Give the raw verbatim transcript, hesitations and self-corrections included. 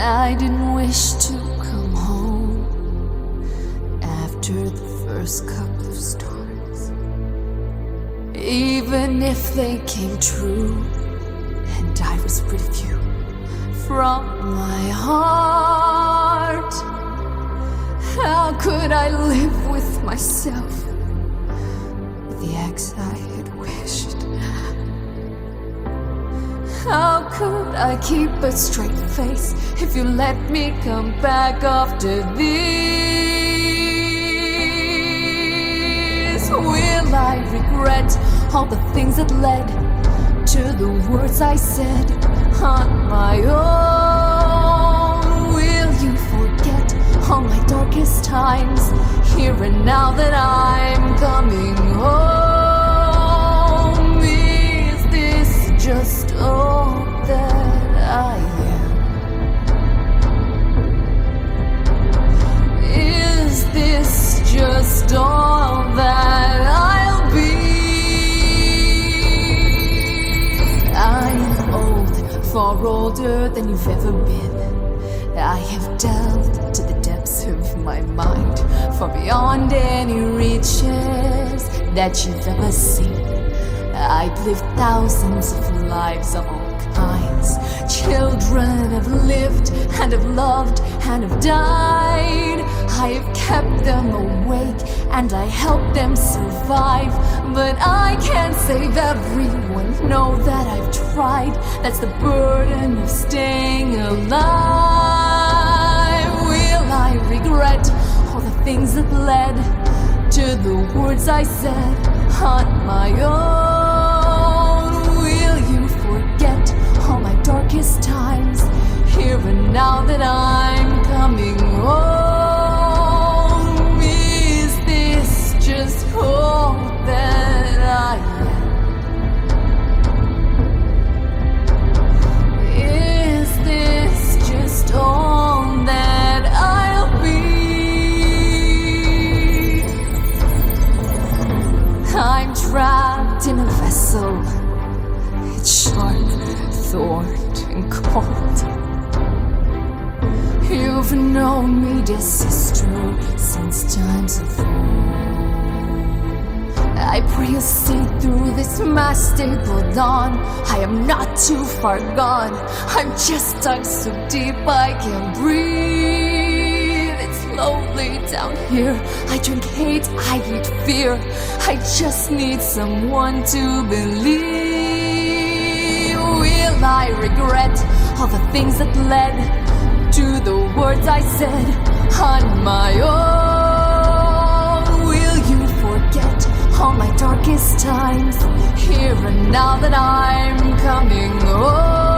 I didn't wish to come home after the first couple of stars, even if they came true and I was rid of you from my heart. How could I live with myself, with the ex I had wished? How could I keep a straight face if you let me come back after this? Will I regret all the things that led to the words I said on my own? Will you forget all my darkest times here and now that I'm coming home? Is this just all that I am? Is this just all that I'll be? I'm old, far older than you've ever been. I have delved to the depths of my mind, far beyond any reaches that you've ever seen. I've lived thousands of lives of all kinds. Children have lived and have loved and have died. I have kept them awake and I helped them survive. But I can't save everyone, know that I've tried. That's the burden of staying alive. Will I regret all the things that led to the words I said on my own? Will you forget all my darkest times here and now that I'm coming home? Is this just all that I am? Is this just all that I'll be? I'm trapped in a vessel. It's sharp, thorned, and cold. You've known me, dear sister, since times of old. I pray you'll see through this mask stapled on. I am not too far gone. I'm just dug so deep I can't breathe. It's lonely down here. I drink hate, I eat fear. I just need someone to believe. Will I regret all the things that led to the words I said on my own? Will you forget all my darkest times here and now that I'm coming home?